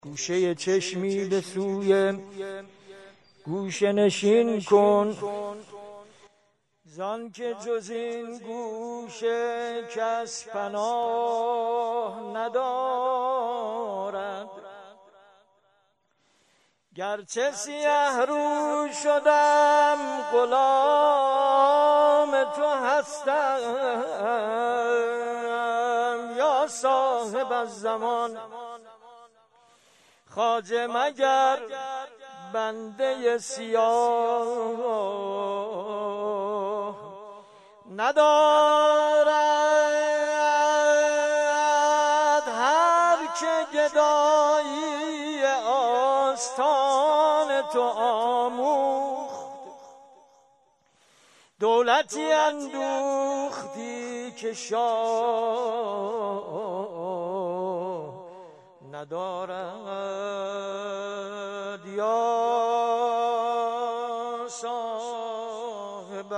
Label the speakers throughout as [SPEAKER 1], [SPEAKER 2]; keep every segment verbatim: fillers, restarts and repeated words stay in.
[SPEAKER 1] گوشه چشمی به سوی گوشه نشین کن، زان که جز این گوشه کس پناه ندارد. گرچه سیه رو شدم غلام تو هستم، یا صاحب الزمان خواجه مگر بنده سیاه ندارد. هر که گدایی آستان تو آموخت، دولتی اندوختی که شاه ندارد. یا صاحب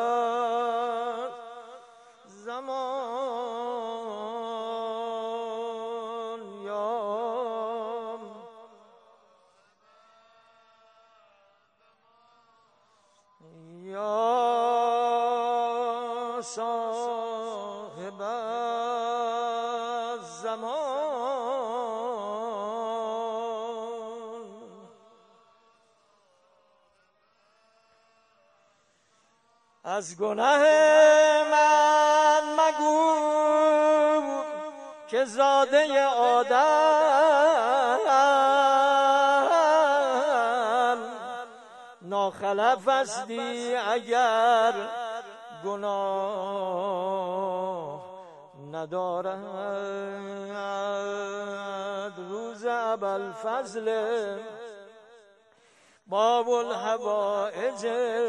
[SPEAKER 1] زمان، یا یا صاحب زمان. از گناه من مگو که زاده آدم ناخلف استی اگر گناه ندارد. روز ابوالفضل باب الحوائج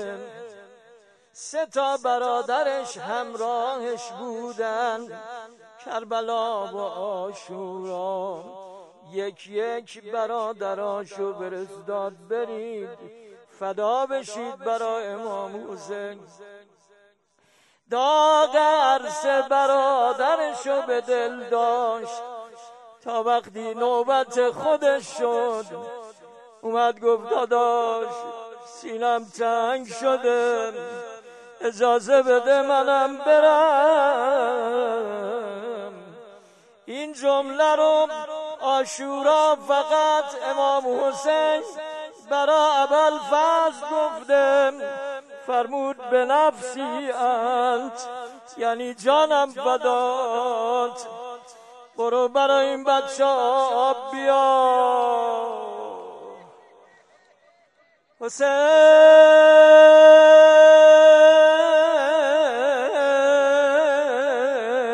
[SPEAKER 1] سه تا برادرش همراهش بودن، کربلا و عاشورا. یک یک برادراشو فرستاد برید فدا بشید برای امام حسین. داغ عرص برادرشو به دل داشت تا وقتی نوبت خودش شد اومد گفت داداش سینم تنگ شده، اجازه بده منم برم. این جمله رو عاشورا فقط امام حسین برای ابوالفضل گفته. فرمود به نفسی انت، یعنی جانم فدات، برو برای این بچه آب بیا.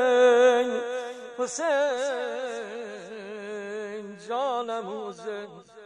[SPEAKER 1] حسین حسین جانم حسین.